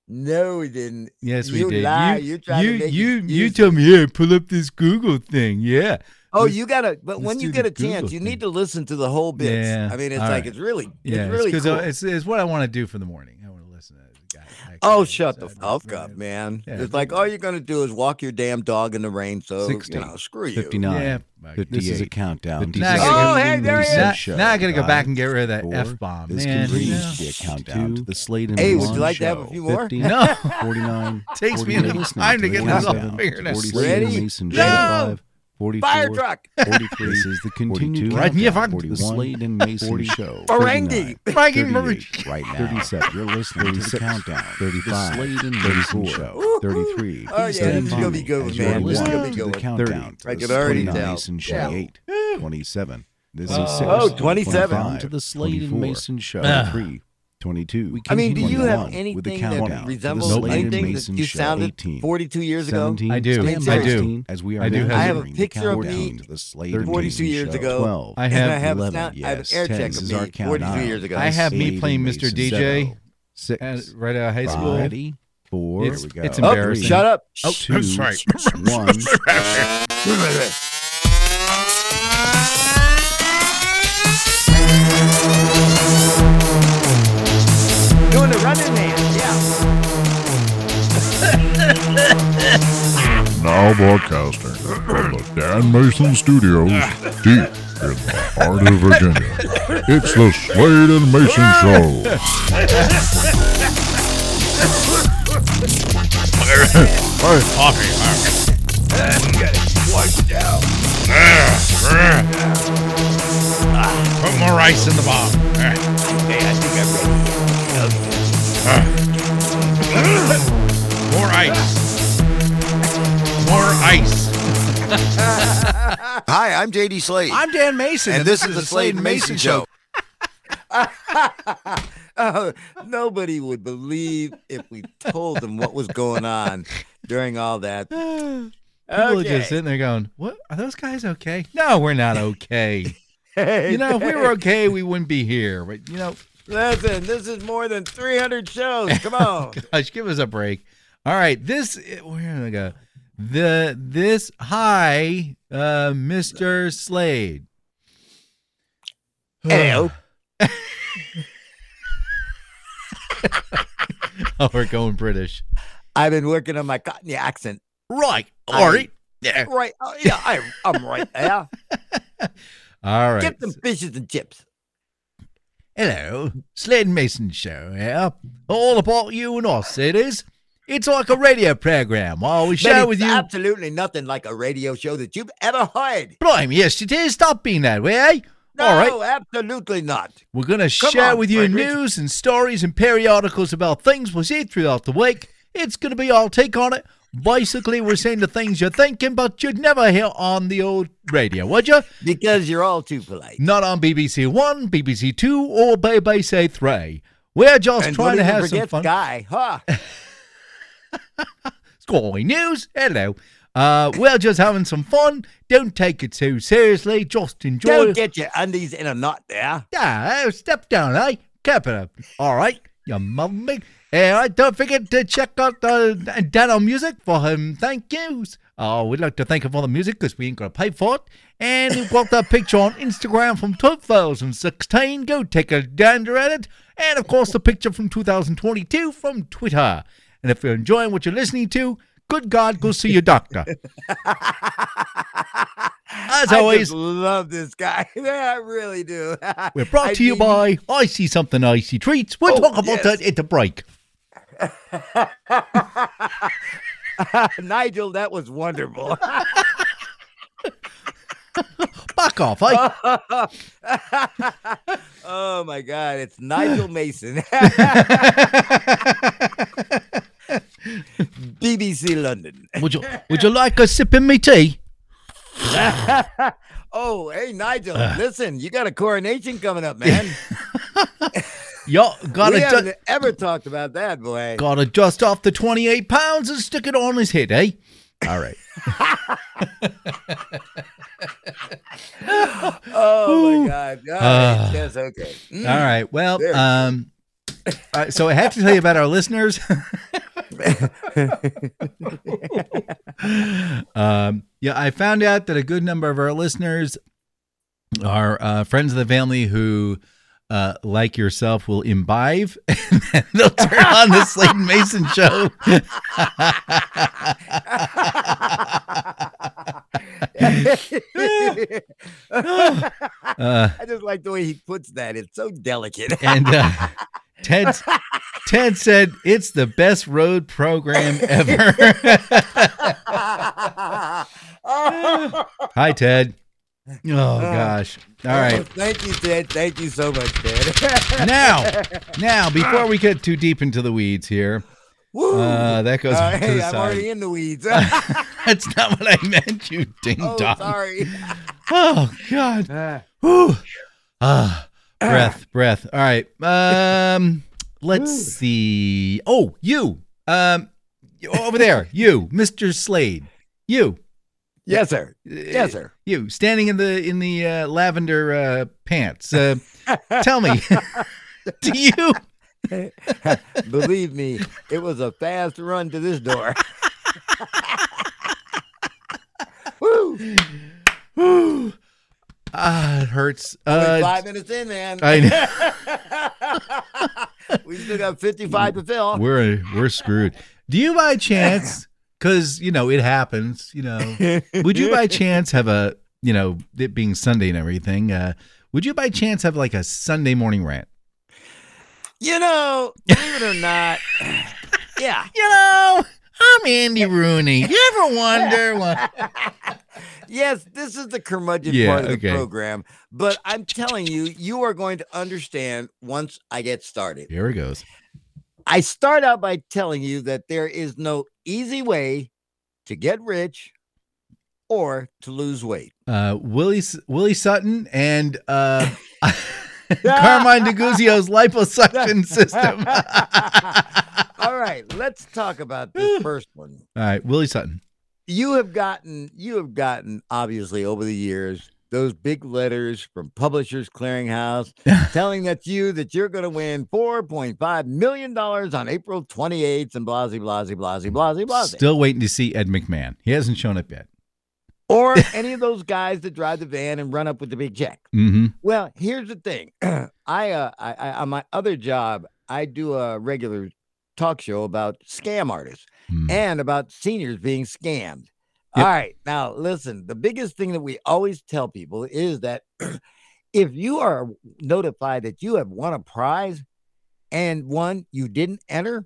No, we didn't. Yes, we you did. Lie. You're trying to make you told me, yeah, pull up this Google thing. Yeah. Oh, you gotta. But when let's you do get the a chance, Google you thing. need to listen to the whole bits. Yeah. I mean, it's All like right. it's really, Yeah, it's really because cool. it's what I want to do for the morning. I want to listen to the guy. Oh, shut the fuck up, man. Yeah. It's like all you're going to do is walk your damn dog in the rain, so, 60, screw you. 59. Yeah. This is a countdown. Now I Oh, gotta hey, there he is. Now I got to go back and get rid of that 4. F-bomb. This Man, continues to be a countdown to the Slade and Hey, would Mason you like to have show. a few more? 50, No. 49. Takes me 48, enough time to get this all 47, figured out. 46, Ready? Mason, No! 45, 44, Fire truck. 43. This is the continued 42, right in your countdown fuck. to the Slade and Mason show. Ferengi. 39, Frankie 38, right now. 37. You're listening to the countdown. 35. The Slade and Mason show. 33. Oh, yeah, this is gonna be good, As man. you're This is gonna listening be to good the one. countdown to I the can already Slade and tell. Mason show. Yeah. 8. 27. This is 6. Oh, 27. Countdown to the Slade and Mason show. 3. 22. I mean, do you have 21 with the anything that countdown to the resembles Slade and anything that Mason you show. sounded 18. 42 years ago? 17, I do. I do. 16, as we are I do now have- I have a entering the picture of countdown me to the Slade and 42 Mason years show. ago. 12. I And have I have, 11, I have an yes, air 10. check This of is our me 42 countdown. years ago. I have me 8 playing and Mr. Mason, DJ 0. 6. right out of high school. Ready? 4. It's- Here we go. it's Oh, embarrassing. shut up. Oh, 2. I'm sorry. 1. Doing the running man, yeah. Now broadcasting from the Dan Mason Studios, deep in the heart of Virginia. It's the Slade and Mason Show. Put more ice in the bomb. Hey, I think I'm ready. More ice. More ice. Hi, I'm JD Slade. I'm Dan Mason, and this is the Slade and Mason Show. Oh, nobody would believe if we told them what was going on during all that. People are just sitting there going, "What are those guys okay?" No, we're not okay. Hey, You know, if we were okay, we wouldn't be here. But you know, listen, this is more than 300 shows. Come on. gosh, give us a break. All right, where did I go? Hi, Mr. Slade. Hello. Oh, we're going British. I've been working on my Cockney accent. Right. All right. Yeah. Right. Oh, yeah, I'm right there. All right. Get some fishes and chips. Hello, Slade and Mason Show here. All about you and us, it is. It's like a radio program. I always But share it's with you. absolutely nothing like a radio show that you've ever heard. Blimey, yes, it is. Stop being that way, eh? No, All right. absolutely not. We're going to Come share on, with you Frederick. news and stories and periodicals about things we see throughout the week. It's going to be our take on it. Basically, we're saying the things you're thinking, but you'd never hear on the old radio, would you? Because you're all too polite. Not on BBC One, BBC Two, or BBC Three. We're just And trying to don't even have some forget fun. Sky, huh? Sky News, hello. We're just having some fun. Don't take it too seriously. Just enjoy Don't it. get your undies in a knot there. Yeah, step down, eh? Keep it up. All right, you mummy. All right, don't forget to check out Dano Music for him. Thank yous. We'd like to thank him for the music because we ain't going to pay for it. And we've got that picture on Instagram from 2016. Go take a gander at it. And, of course, the picture from 2022 from Twitter. And if you're enjoying what you're listening to, good God, go see your doctor. As I always, just love this guy. Yeah, I really do. we're brought to you by Icy Something Icy Treats. We'll talk about that at the break. Nigel, that was wonderful. Back off, eh? Oh my God, it's Nigel Mason. BBC London. Would you like a sip in me tea? Oh, hey Nigel, listen, you got a coronation coming up, man. Yo, We gotta haven't ever talked about that, boy. gotta dust off the 28 pounds and stick it on his head, eh? All right. Oh my God. All right, yes, okay. All right. Well, There. so I have to tell you about our listeners. Yeah, I found out that a good number of our listeners are friends of the family who, like yourself, will imbibe and then they'll turn on the Slade and Mason show. I just like the way he puts that. It's so delicate. And Ted said it's the best road program ever. Hi, Ted. Oh gosh! All right. Thank you, Ted. Thank you so much, Ted. Now, before we get too deep into the weeds here, Woo. that goes to Hey, the I'm side. already in the weeds. That's not what I meant, you ding dong. Sorry. Oh God. Whew. Breath. All right. Let's see. Oh, you. Over there. You, Mr. Slade. You. Yes, sir. Yes, sir. You standing in the lavender pants. Tell me, do you? Believe me, it was a fast run to this door. Woo! Whew. It hurts. Only 5 minutes in, man. I know. We still got 55 to fill. We're screwed. Do you by chance? Because it happens. Would you by chance have a it being Sunday and everything? Would you by chance have like a Sunday morning rant? Believe it or not, yeah. I'm Andy Rooney. You ever wonder what? Yes, this is the curmudgeon part of the program, but I'm telling you, you are going to understand once I get started. Here it goes. I start out by telling you that there is no easy way to get rich or to lose weight. Willie Sutton and Carmine DeGuzio's liposuction system. All right, let's talk about this first one. All right, Willie Sutton. You have gotten obviously over the years those big letters from Publishers Clearinghouse telling that you're going to win $4.5 million on April 28th and blah, blah, blah, blah, blah. Still waiting to see Ed McMahon. He hasn't shown up yet. Or any of those guys that drive the van and run up with the big check. Mm-hmm. Well, here's the thing. I on my other job, I do a regular talk show about scam artists and about seniors being scammed. Yep. All right. Now, listen, the biggest thing that we always tell people is that if you are notified that you have won a prize and one you didn't enter,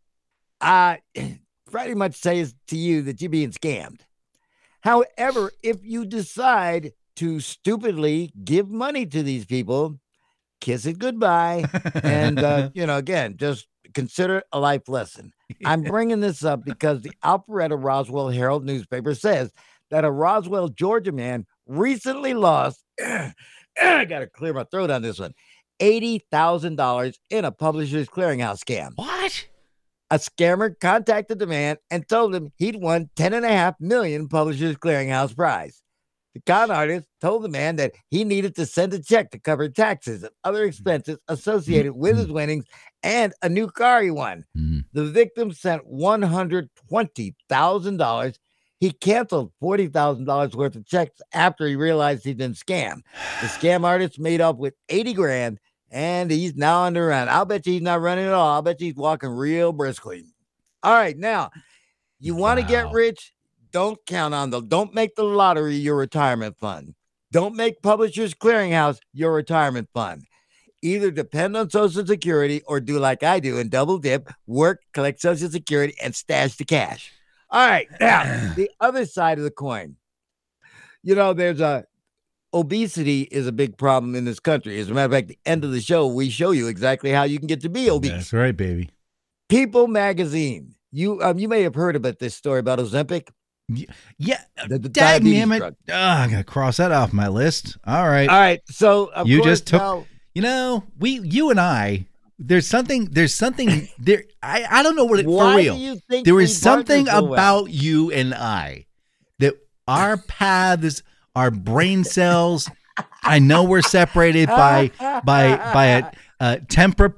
pretty much says to you that you're being scammed. However, if you decide to stupidly give money to these people, kiss it goodbye. And, again, just consider it a life lesson. I'm bringing this up because the Alpharetta Roswell Herald newspaper says that a Roswell, Georgia man recently lost, I got to clear my throat on this one, $80,000 in a Publishers Clearinghouse scam. What? A scammer contacted the man and told him he'd won $10.5 million Publishers Clearinghouse prize. The con artist told the man that he needed to send a check to cover taxes and other expenses associated with his winnings and a new car he won. The victim sent $120,000. He canceled $40,000 worth of checks after he realized he'd been scammed. The scam artist made up with $80,000, and he's now on the run. I'll bet you he's not running at all. I'll bet you he's walking real briskly. All right, now, you want to get rich? Don't count on don't make the lottery your retirement fund. Don't make Publishers Clearinghouse your retirement fund. Either depend on Social Security or do like I do and double dip, work, collect Social Security, and stash the cash. All right, now, the other side of the coin. There's obesity is a big problem in this country. As a matter of fact, at the end of the show, we show you exactly how you can get to be obese. That's right, baby. People Magazine. You may have heard about this story about Ozempic. Yeah, the diabetes drug. I gotta cross that off my list. All right. So you course, just took. You and I. There's something there. I don't know what it for real. Do you think there is something so about you and I that our paths, our brain cells. I know we're separated by a temper plate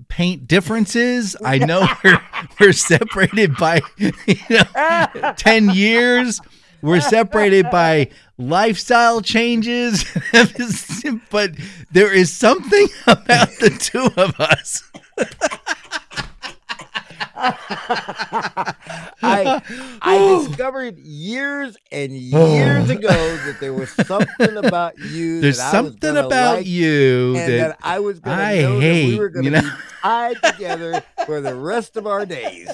paint differences. I know we're separated by 10 years. We're separated by lifestyle changes, but there is something about the two of us. I discovered years and years ago that there was something about you. There's that something I was about like, you and that I was going to know that we were going to be tied together for the rest of our days.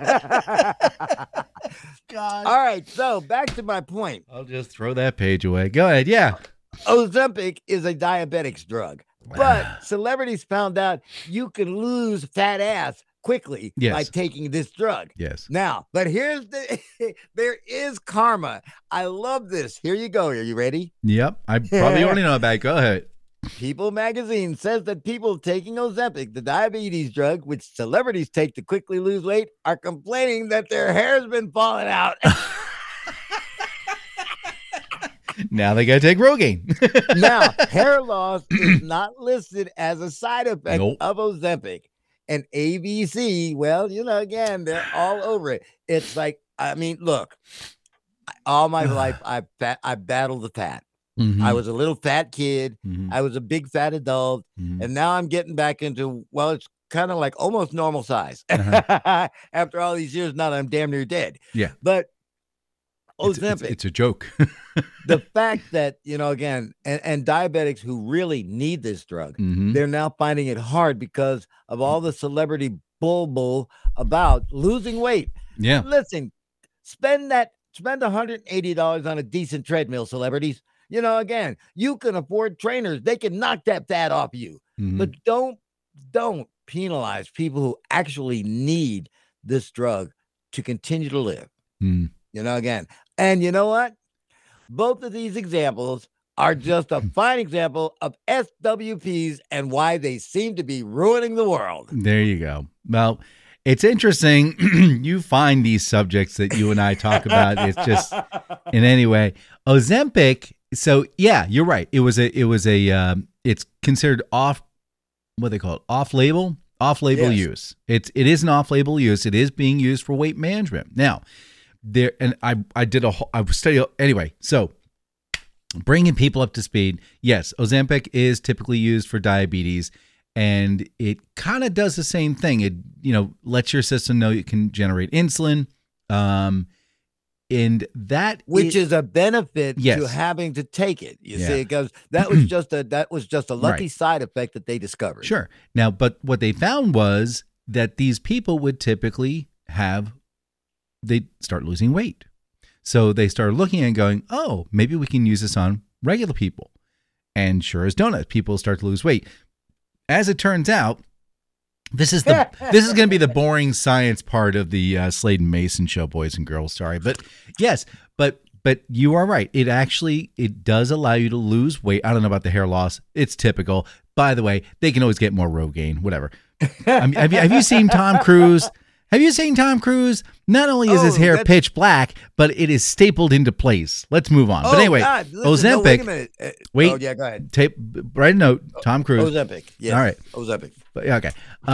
God. All right, so back to my point. I'll just throw that page away. Go ahead. Yeah. Ozempic is a diabetic's drug, but celebrities found out you can lose fat ass quickly by taking this drug. Yes. Now, but here's there is karma. I love this. Here you go. Are you ready? Yep. I probably already know about it. Go ahead. People magazine says that people taking Ozempic, the diabetes drug, which celebrities take to quickly lose weight, are complaining that their hair's been falling out. Now they got to take Rogaine. Now, hair loss is not listed as a side effect of Ozempic. And ABC, well, again, they're all over it. It's like, I mean, look, all my life I battled the fat. Mm-hmm. I was a little fat kid. Mm-hmm. I was a big fat adult. Mm-hmm. And now I'm getting back into, well, it's kind of like almost normal size. After all these years, now that I'm damn near dead. Yeah. But Ozempic. It's a joke. The fact that, again, and diabetics who really need this drug, mm-hmm. they're now finding it hard because of all the celebrity bull about losing weight. Yeah. Listen, spend $180 on a decent treadmill, celebrities. Again, you can afford trainers. They can knock that fat off you. Mm-hmm. But don't penalize people who actually need this drug to continue to live. Mm. Again. And you know what? Both of these examples are just a fine example of SWPs and why they seem to be ruining the world. There you go. Well, it's interesting. You find these subjects that you and I talk about. It's just in any way. Ozempic. So yeah, you're right. It's considered what they call it, off-label use. It is an off-label use. It is being used for weight management. Now, I was studying anyway. So bringing people up to speed. Yes, Ozempic is typically used for diabetes, and it kind of does the same thing. It lets your system know it can generate insulin, and that is a benefit yes. to having to take it. You see, because that was just a lucky side effect that they discovered. Sure. Now, but what they found was that these people would typically they'd start losing weight. So they started looking and going, oh, maybe we can use this on regular people. And sure as donuts, people start to lose weight. As it turns out, this is going to be the boring science part of the Slade and Mason show, boys and girls. Sorry, but yes, but you are right. It does allow you to lose weight. I don't know about the hair loss. It's typical. By the way, they can always get more Rogaine, whatever. Have you seen Tom Cruise? Have you seen Tom Cruise? Not only is his hair pitch black, but it is stapled into place. Let's move on. But anyway, God, listen, Ozempic. wait a minute. Wait. Yeah, go ahead. Write a note. Tom Cruise. Ozempic. Yes. All right. Ozempic. Okay.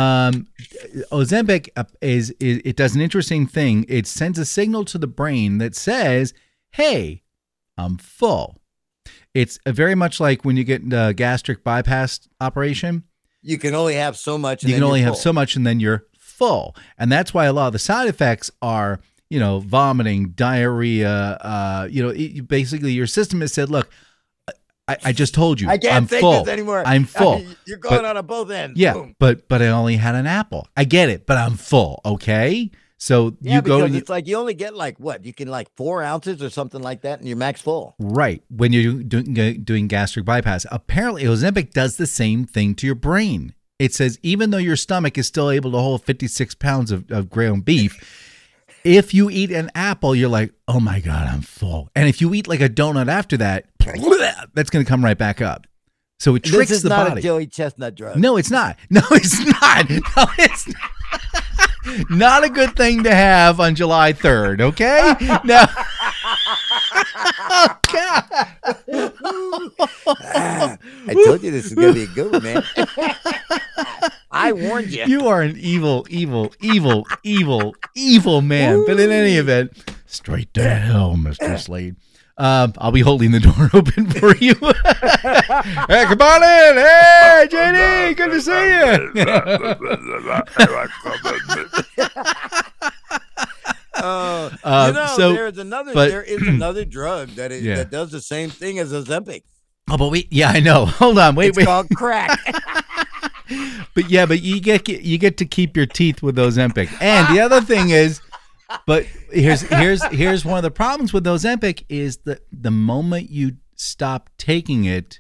Ozempic it does an interesting thing. It sends a signal to the brain that says, "Hey, I'm full." It's very much like when you get a gastric bypass operation. You can only have so much. You can only have so much, and then you're full. And that's why a lot of the side effects are, vomiting, diarrhea. Basically your system has said, look, I just told you, I can't take full. this anymore. I'm full. You're going on both ends. Yeah, Boom. but I only had an apple. I get it, but I'm full. Okay. So you go to it's like you only get you can 4 ounces or something like that, and you're max full. Right. When you're doing gastric bypass, apparently Ozempic does the same thing to your brain. It says even though your stomach is still able to hold 56 pounds of ground beef, if you eat an apple, you're like, oh my God, I'm full. And if you eat like a donut after that, that's going to come right back up. So it tricks the body. This is not a Joey Chestnut drug. No, it's not. No, it's not. No, it's not. Not a good thing to have on July 3rd, okay? No. Oh, God. I told you this is going to be a good one, man. I warned you. You are an evil man. But in any event, straight to hell, Mr. Slade. I'll be holding the door open for you. Hey, come on in. Hey, JD, good to see you. There is another drug that does the same thing as Ozempic. Oh, but I know. Hold on, wait. It's called crack. But you get to keep your teeth with Ozempic. And the other thing is, but here's one of the problems with Ozempic is that the moment you stop taking it,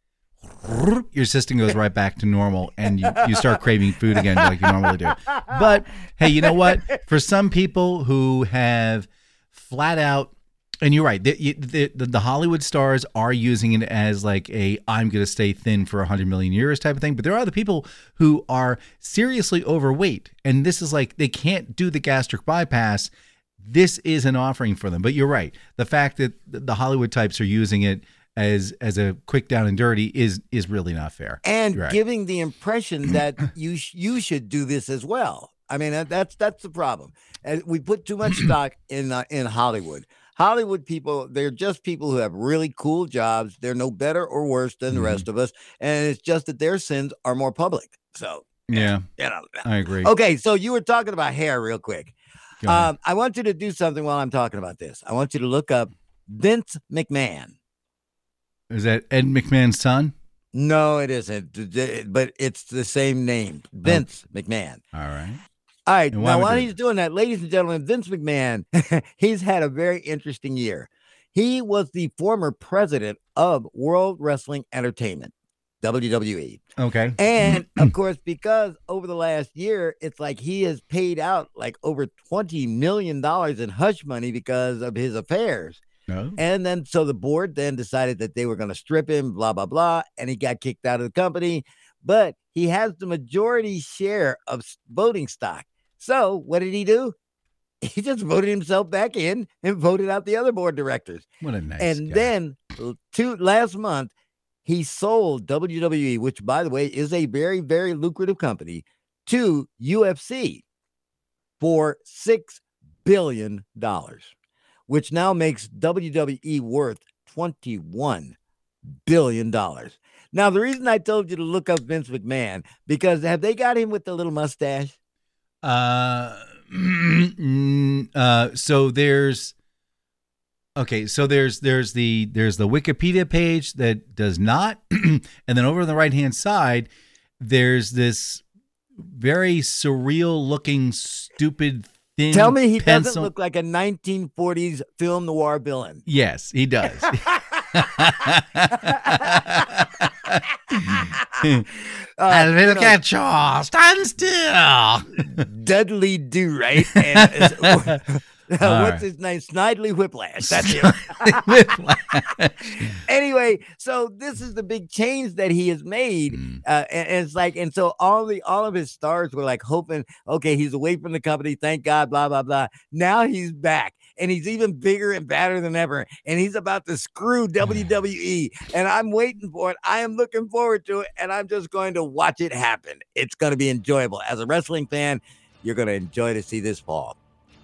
your system goes right back to normal, and you start craving food again like you normally do. But hey, you know what? For some people who have flat out, and you're right, the Hollywood stars are using it as like I'm going to stay thin for 100 million years type of thing. But there are other people who are seriously overweight, and this is like they can't do the gastric bypass. This is an offering for them. But you're right. The fact that the Hollywood types are using it as a quick down and dirty is really not fair. And giving the impression that you should do this as well. I mean, that's the problem. And we put too much stock in Hollywood. Hollywood people, they're just people who have really cool jobs. They're no better or worse than the rest of us. And it's just that their sins are more public. So, yeah, I agree. Okay, so you were talking about hair real quick. I want you to do something while I'm talking about this. I want you to look up Vince McMahon. Is that Ed McMahon's son? No, it isn't. But it's the same name, Vince McMahon. All right. All right. Now, while he's doing that, ladies and gentlemen, Vince McMahon, he's had a very interesting year. He was the former president of World Wrestling Entertainment, WWE. Okay. And, of course, because over the last year, it's like he has paid out like over $20 million in hush money because of his affairs. No. And then so the board then decided that they were going to strip him, blah, blah, blah. And he got kicked out of the company. But he has the majority share of voting stock. So what did he do? He just voted himself back in and voted out the other board directors. What a nice And guy. then last month, he sold WWE, which, by the way, is a very, very lucrative company, to UFC for $6 billion, which now makes WWE worth $21 billion. Now, the reason I told you to look up Vince McMahon, because have they got him with the little mustache? So there's the Wikipedia page that does not, and then over on the right hand side there's this very surreal looking stupid thin Tell me he pencil. doesn't look like a 1940s film noir villain. Yes, he does. I will catch you. Stand still. Dudley Do Right. And, what's his name? Snidely Whiplash. That's him. Anyway, so this is the big change that he has made. And it's like, and so all of his stars were like hoping, okay, he's away from the company. Thank God, blah, blah, blah. Now he's back. And he's even bigger and badder than ever. And he's about to screw WWE. And I'm waiting for it. I am looking forward to it. And I'm just going to watch it happen. It's going to be enjoyable. As a wrestling fan, you're going to enjoy to see this fall.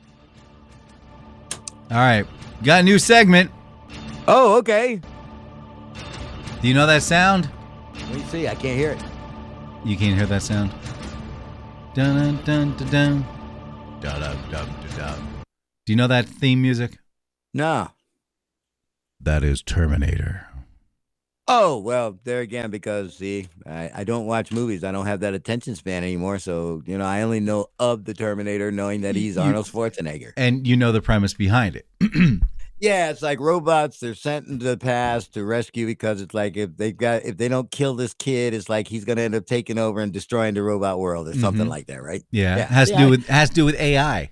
All right. Got a new segment. Oh, okay. Do you know that sound? Let me see. I can't hear it. You can't hear that sound? Dun dun dun dun. Dun dun dun dun. Do you know that theme music? No. That is Terminator. Oh, well, there again, because, see, I don't watch movies. I don't have that attention span anymore. So, I only know of the Terminator, knowing that he's Arnold Schwarzenegger. And you know the premise behind it. Yeah, it's like robots. They're sent into the past to rescue because it's like if they don't kill this kid, it's like he's going to end up taking over and destroying the robot world or something like that, right? Yeah. It has to do with AI.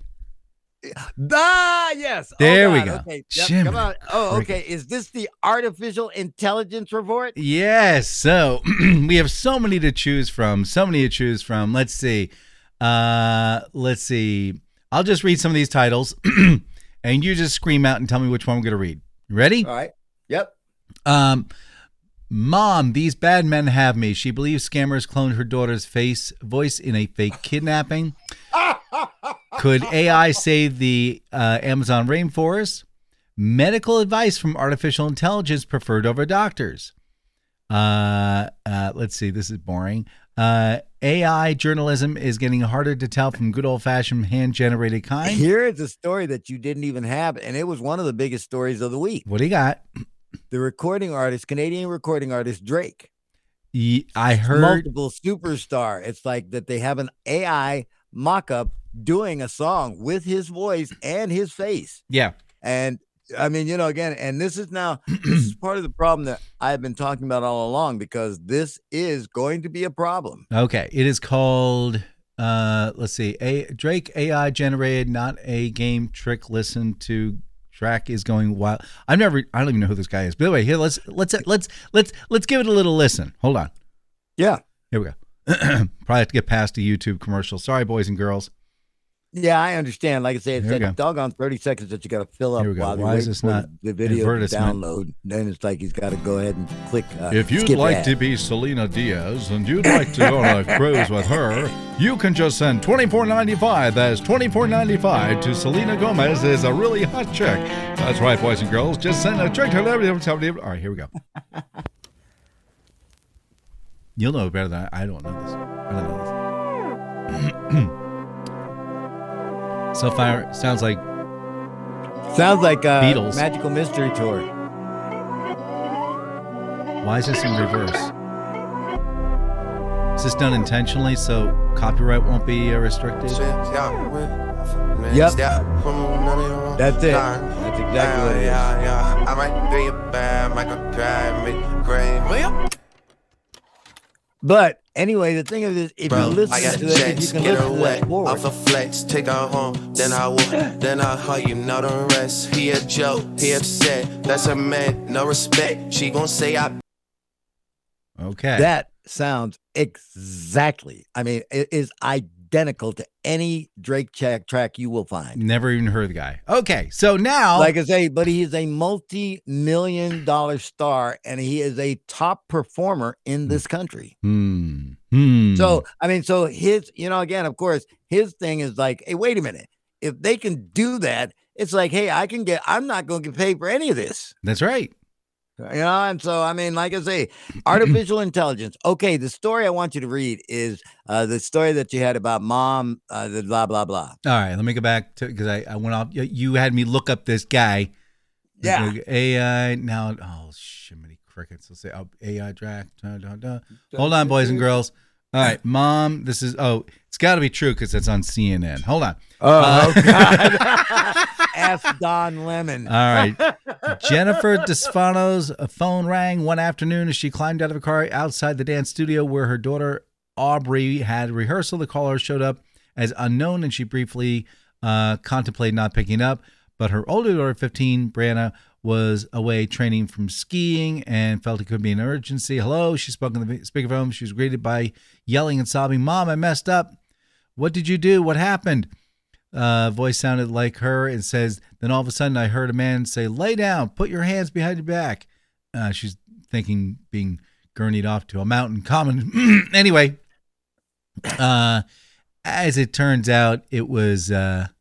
Yes. There we go. Okay. Yep, come on. Oh, okay. Is this the artificial intelligence report? Yes. So we have so many to choose from. Let's see. I'll just read some of these titles and you just scream out and tell me which one I'm going to read. You ready? All right. Yep. Mom, these bad men have me. She believes scammers cloned her daughter's voice in a fake kidnapping. Could AI save the Amazon rainforest? Medical advice from artificial intelligence preferred over doctors. Let's see. This is boring. AI journalism is getting harder to tell from good old-fashioned hand-generated kind. Here is a story that you didn't even have, and it was one of the biggest stories of the week. What do you got? The recording artist, Canadian recording artist Drake. I heard multiple superstar. It's like that they have an AI mock-up doing a song with his voice and his face. Yeah. And I mean, again, and this is part of the problem that I've been talking about all along, because this is going to be a problem. Okay. It is called, let's see, Drake AI generated, not a game trick. Listen to track is going wild. I don't even know who this guy is. By the way, here, let's give it a little listen. Hold on. Yeah. Here we go. Probably have to get past the YouTube commercial. Sorry, boys and girls. Yeah, I understand. Like I say, it's that doggone 30 seconds that you got to fill up while Why is this not the video to download. Then it's like he's got to go ahead and click. If you'd like to be Selena Diaz and you'd like to go on a cruise with her, you can just send $24.95. That's $24.95 to Selena Gomez. Is a really hot chick. That's right, boys and girls. Just send a chick to everybody. All right, here we go. You'll know better than I don't know this. I don't know this. So far, sounds like Beatles. Magical Mystery Tour. Why is this in reverse? Is this done intentionally so copyright won't be restricted? Yep. That's it. That's exactly what it is. But anyway, the thing of this, if you listen to this, you can listen to that forward. Off a flex, take her home, then I hug you, know the rest. He a joke, he upset. That's a man, no respect. She gon' say I. Okay. That sounds exactly. I mean, it is identical to any Drake track you will find. Never even heard the guy. Okay, so now, like I say, but he is a multi-million-dollar star, and he is a top performer in this country. So I mean, so his, again, of course, his thing is like, hey, wait a minute, if they can do that, it's like, hey, I'm not going to get paid for any of this. That's right. And so, I mean, like I say, artificial intelligence. Okay, the story I want you to read is the story that you had about mom, the blah, blah, blah. All right, let me go back to, because I went off. You had me look up this guy. Yeah. AI, now, shimmy crickets. Let's say AI track. Hold on, boys and girls. All right, mom, this is, it's got to be true because it's on CNN. Hold on. Oh, God. Ask Don Lemon. All right. Jennifer DeStefano's phone rang one afternoon as she climbed out of a car outside the dance studio where her daughter Aubrey had rehearsal. The caller showed up as unknown, and she briefly contemplated not picking up. But her older daughter, 15, Brianna, was away training from skiing and felt it could be an emergency. Hello, she spoke on the speakerphone. She was greeted by yelling and sobbing, "Mom, I messed up. What did you do? What happened?" Voice sounded like her. It says, then all of a sudden I heard a man say, "Lay down, put your hands behind your back." She's thinking being gurneyed off to a mountain common. Anyway, as it turns out, it was AI.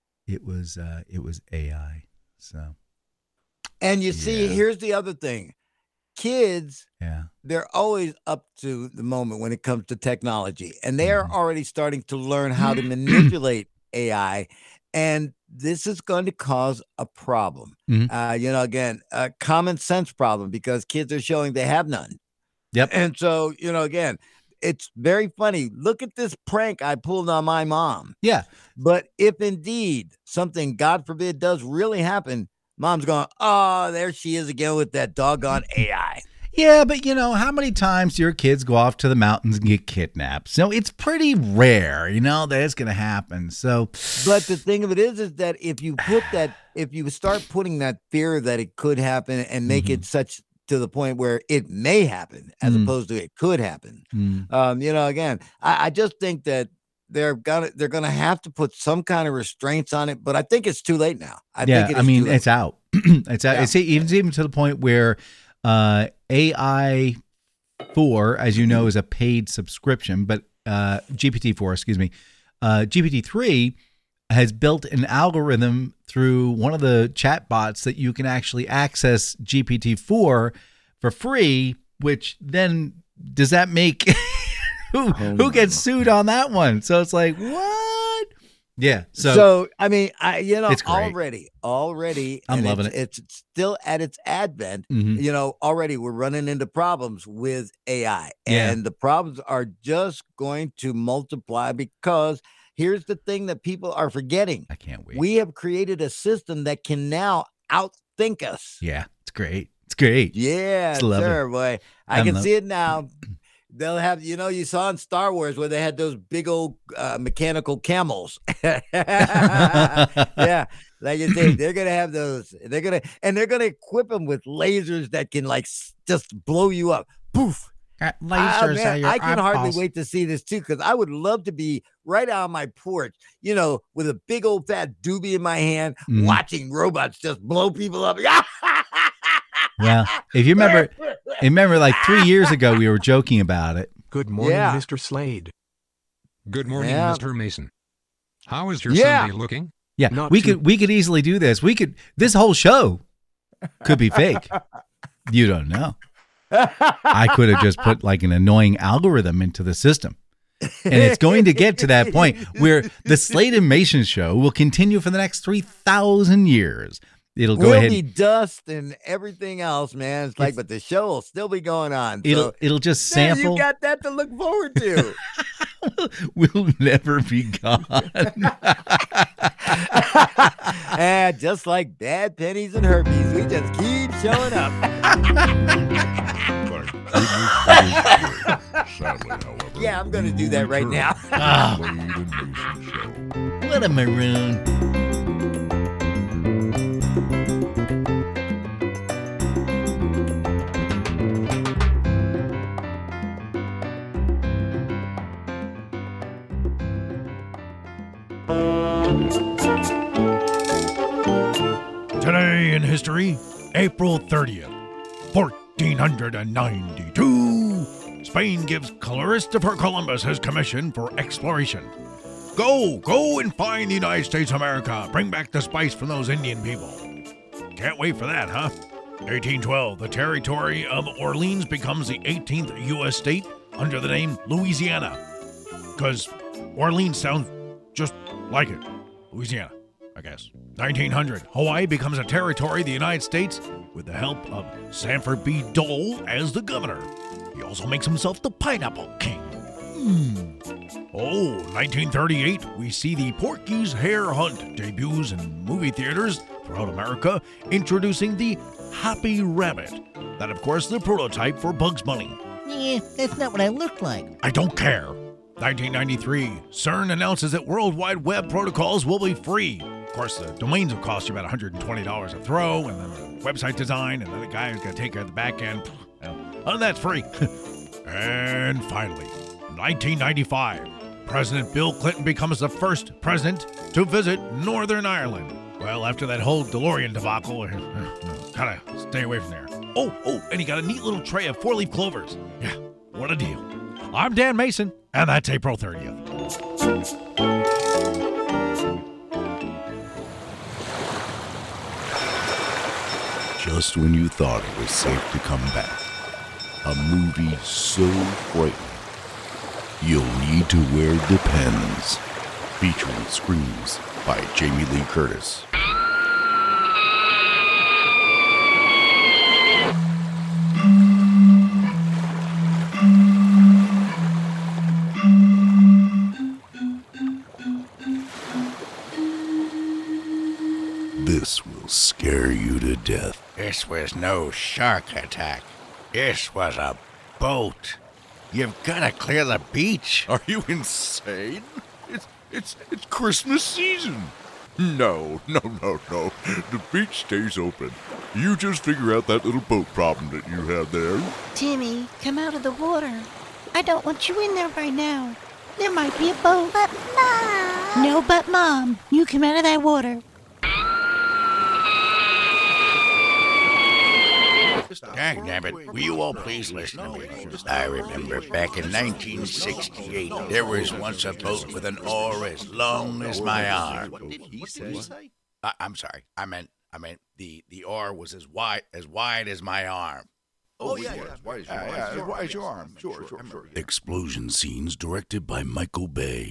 So, and you see, here's the other thing. Kids, they're always up to the moment when it comes to technology, and they are already starting to learn how to manipulate AI, and this is going to cause a problem. Again, a common sense problem, because kids are showing they have none. Yep. And so, again, it's very funny. Look at this prank I pulled on my mom. Yeah. But if indeed something, God forbid, does really happen, mom's going, "Oh, there she is again with that doggone AI." Yeah, but how many times do your kids go off to the mountains and get kidnapped? So it's pretty rare, that it's going to happen. So, but the thing of it is that if you start putting that fear that it could happen and make it such to the point where it may happen as opposed to it could happen, again, I just think that they're gonna have to put some kind of restraints on it. But I think it's too late now. It's out. It's out. Yeah. It's even to the point where AI 4, as you know, is a paid subscription, but GPT-4, excuse me. GPT-3 has built an algorithm through one of the chat bots that you can actually access GPT-4 for free, which then does that make who gets sued on that one? So it's like, what? Yeah. So I mean, it's great. already, I'm loving it. It's still at its advent. Mhm. Already we're running into problems with AI, and the problems are just going to multiply because here's the thing that people are forgetting. I can't wait. We have created a system that can now outthink us. Yeah, it's great. It's great. Yeah, It's lovely. sir, boy. I can see it now. They'll have, you saw in Star Wars where they had those big old mechanical camels. Yeah, like you say, they're gonna have those. They're gonna equip them with lasers that can just blow you up. Poof. Lasers Man, are your I can hardly eyeballs. wait to see this too, because I would love to be right out on my porch, with a big old fat doobie in my hand, watching robots just blow people up. Well, if you remember like 3 years ago, we were joking about it. Good morning, Yeah. Mr. Slade. Good morning, Yeah. Mr. Mason. How is your Yeah. Sunday looking? Yeah, Not we too- could easily do this. This whole show could be fake. You don't know. I could have just put like an annoying algorithm into the system. And it's going to get to that point where the Slade and Mason show will continue for the next 3,000 years. It'll go We'll ahead. be dust and everything else, man. It's like, but the show will still be going on. It'll just There, sample. you got that to look forward to. We'll never be gone. And just like bad pennies and herpes, we just keep showing up. Sadly, however, Yeah, I'm gonna do that right now. Slade and Mason show. What a maroon. Today in history, April 30th, 1492, Spain gives Christopher Columbus his commission for exploration. Go and find the United States of America. Bring back the spice from those Indian people. Can't wait for that, huh? 1812, the territory of Orleans becomes the 18th U.S. state under the name Louisiana. Because Orleans sounds just like it. Louisiana, I guess. 1900, Hawaii becomes a territory of the United States with the help of Sanford B. Dole as the governor. He also makes himself the Pineapple King. 1938, we see the Porky's Hare Hunt debuts in movie theaters throughout America, introducing the Happy Rabbit. That, of course, the prototype for Bugs Bunny. Yeah, that's not what I look like. I don't care. 1993, CERN announces that World Wide Web protocols will be free. Of course, the domains will cost you about $120 a throw, and then the website design, and then the guy who's going to take care of the back end. Well, none of that's free. And finally, 1995, President Bill Clinton becomes the first president to visit Northern Ireland. Well, after that whole DeLorean debacle, kind of stay away from there. Oh, and he got a neat little tray of 4-leaf clovers. Yeah, what a deal. I'm Dan Mason, and that's April 30th. Just when you thought it was safe to come back, a movie so frightening, you'll need to wear the pens. Featuring screams by Jamie Lee Curtis. This will scare you to death. This was no shark attack. This was a boat. You've got to clear the beach. Are you insane? It's Christmas season. No. The beach stays open. You just figure out that little boat problem that you had there. Timmy, come out of the water. I don't want you in there right now. There might be a boat. But Mom! No, but Mom. You come out of that water. Dagnabbit, will you all please listen to me? I remember back in 1968, there was once a boat with an oar as long as my arm. What did he say? I'm sorry. I meant the oar was as wide as my arm. Oh, yeah. As wide as your arm. Sure. Explosion scenes directed by Michael Bay.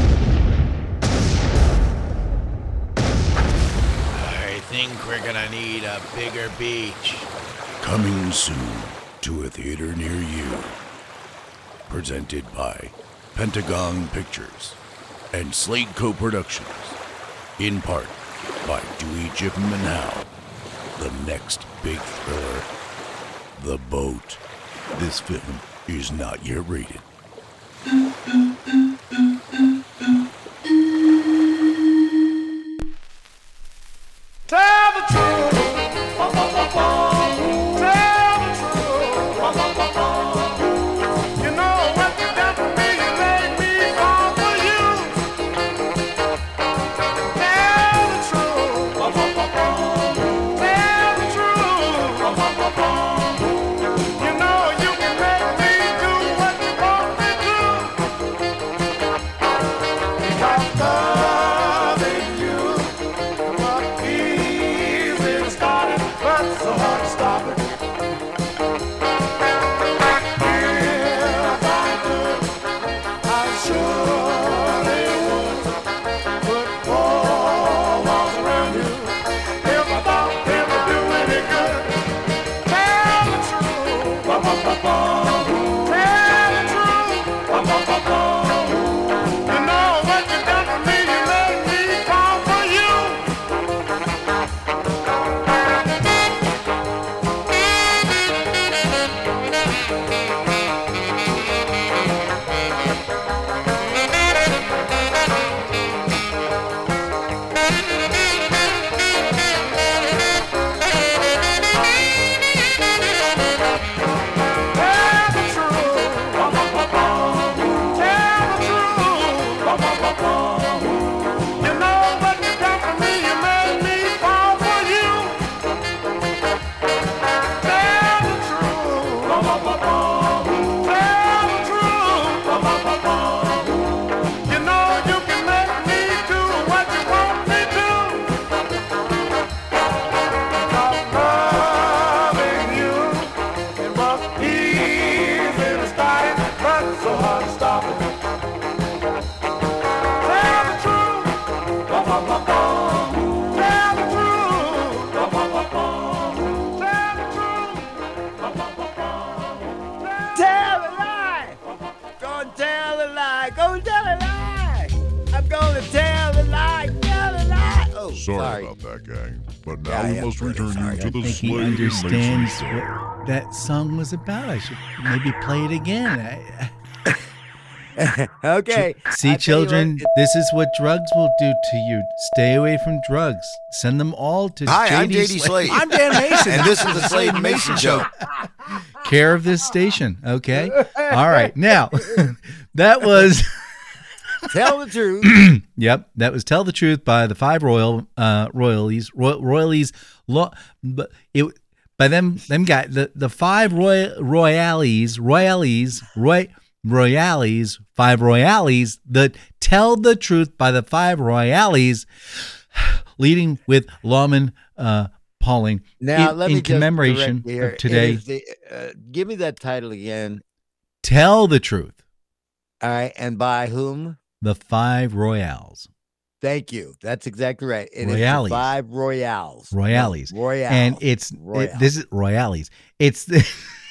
I think we're gonna need a bigger beach. Coming soon to a theater near you. Presented by Pentagon Pictures and Slade Co-Productions. In part by Dewey, Jipham, and Howe. The next big thriller, The Boat. This film is not yet rated. Tell the truth. Tell the truth. You know what you done for me. You made me fall for you. Tell the truth. Tell the truth. You know you can make me do what you want me to. Because loving you was easy to start it, but so hard to stop it. If I could, I surely would put four walls around you. If I thought it would do any good, tell the truth. Tell the truth. You know what you done for me. You made me fall for you. Tell the truth. Tell the truth. You know what you done for me. You made me fall for you. Tell the truth. Tell the truth. You know you can make me do what you want me to. Loving you, it was easy to start it, but so hard to stop it. Tell the truth. Tell the truth. Tell the truth. Tell a lie. Gonna tell a lie. Gonna tell a lie. I'm gonna tell a lie. Tell a lie. Oh, Sorry about that, gang. But now Yeah, we yeah, must really return sorry. you to I the think he Slade understands Mason Show. what that song was about. I should maybe play it again. Okay. See, I tell you children, what, this is what drugs will do to you. Stay away from drugs. Send them all to Hi, I'm JD JD Slade. I'm Dan Mason. And this is the Slade and Mason Show. Care of this station, okay? All right. Now, that was Tell the truth. Yep, that was "Tell the Truth" by the Five Royalies. But it by them guy the Five Royalies, Five Royalies. The "Tell the Truth" by the Five Royalies, leading with Lawman Pauling. Now, let me in just commemoration correct you here. of today. It is give me that title again. "Tell the Truth." All right, and by whom? The Five Royales. Thank you. That's exactly right. It is Royales. the Five Royales. Royales. No, Royales. And it's this is Royales. It's the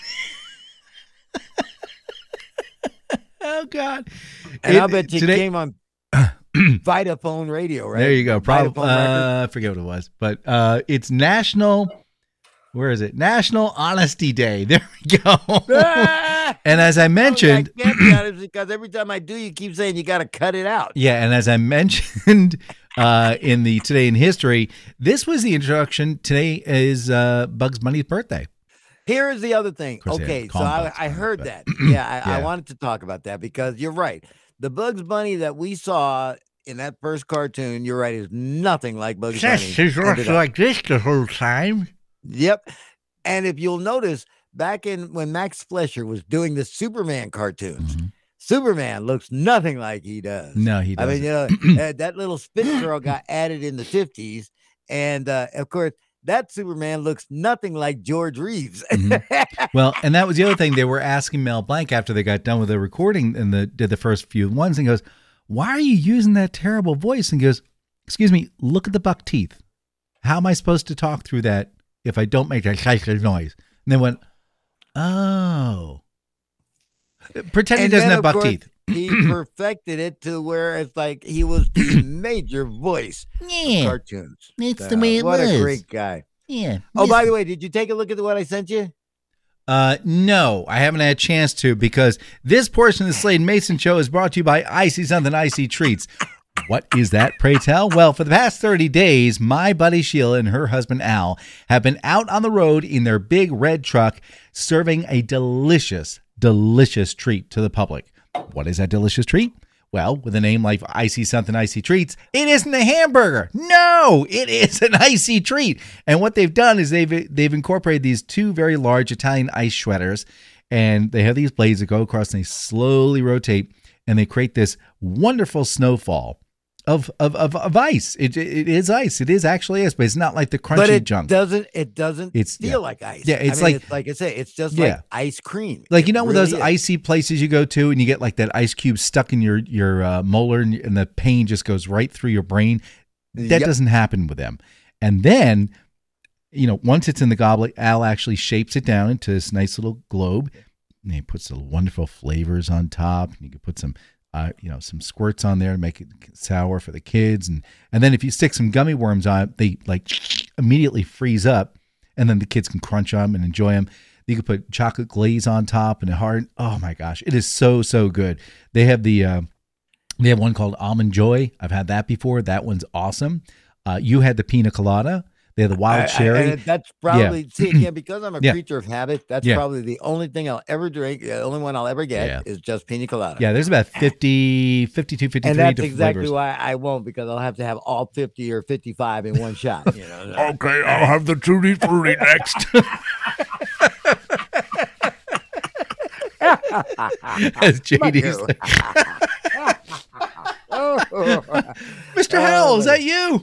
oh God. And I'll bet you came on Vitaphone Radio, right? There you go. Probably Vitaphone record. I forget what it was, but it's National. Where is it? National Honesty Day. There we go. And as I mentioned, I can't be honest because every time I do, you keep saying you got to cut it out. yeah, and as I mentioned in the Today in History, this was the introduction. Today is Bugs Bunny's birthday. Here is the other thing. course, they Okay, had so Bugs I Bunny, heard but- that. Yeah, I Yeah. wanted to talk about that because you're right. The Bugs Bunny that we saw in that first cartoon, you're right, is nothing like Bugs Bunny. He's ended up. like this the whole time. Yep. And if you'll notice, back in when Max Fleischer was doing the Superman cartoons, Superman looks nothing like he does. No, he doesn't. I mean, that little spit girl got added in the 50s. And of course, that Superman looks nothing like George Reeves. Well, and that was the other thing. They were asking Mel Blanc after they got done with the recording and did the first few ones, and goes, "Why are you using that terrible voice?" And he goes, "Excuse me, look at the buck teeth. How am I supposed to talk through that if I don't make that noise?" And they went, "Oh." Pretend he doesn't have buck teeth. He perfected it to where it's like he was the major voice of cartoons. That's the way it what was. What a great guy. Yeah. Oh, by the way, did you take a look at what I sent you? No, I haven't had a chance to, because this portion of the Slade Mason Show is brought to you by Icy Something Icy Treats. What is that, pray tell? Well, for the past 30 days, my buddy Sheila and her husband Al have been out on the road in their big red truck serving a delicious treat to the public. What is that delicious treat? Well, with a name like Icy Something Icy Treats, it isn't a hamburger. No, it is an icy treat. And what they've done is they've incorporated these two very large Italian ice shredders, and they have these blades that go across and they slowly rotate, and they create this wonderful snowfall of ice. It is ice. It is actually ice, but it's not like the crunchy but it junk. It doesn't feel like ice. Yeah, it's like I say, it's just like ice cream. Like, you know, with those icy places you go to and you get like that ice cube stuck in your molar, and the pain just goes right through your brain. That doesn't happen with them. And then, you know, once it's in the goblet, Al actually shapes it down into this nice little globe, and he puts the wonderful flavors on top. And you can put some some squirts on there to make it sour for the kids. And then if you stick some gummy worms on it, they like immediately freeze up, and then the kids can crunch them and enjoy them. You can put chocolate glaze on top and a hard. Oh my gosh, it is so good. They have they have one called Almond Joy. I've had that before. That one's awesome. You had the pina colada. They have the wild cherry. And that's probably, see, again, because I'm a creature of habit, that's Yeah. probably the only thing I'll ever drink. The only one I'll ever get is just pina colada. Yeah, there's about 50, 52, 53 And that's different exactly flavors. why I won't, because I'll have to have all 50 or 55 in one shot. You know? Okay, I'll have the Tutti Frutti next. As JD's like, Mr. Howell, is that you?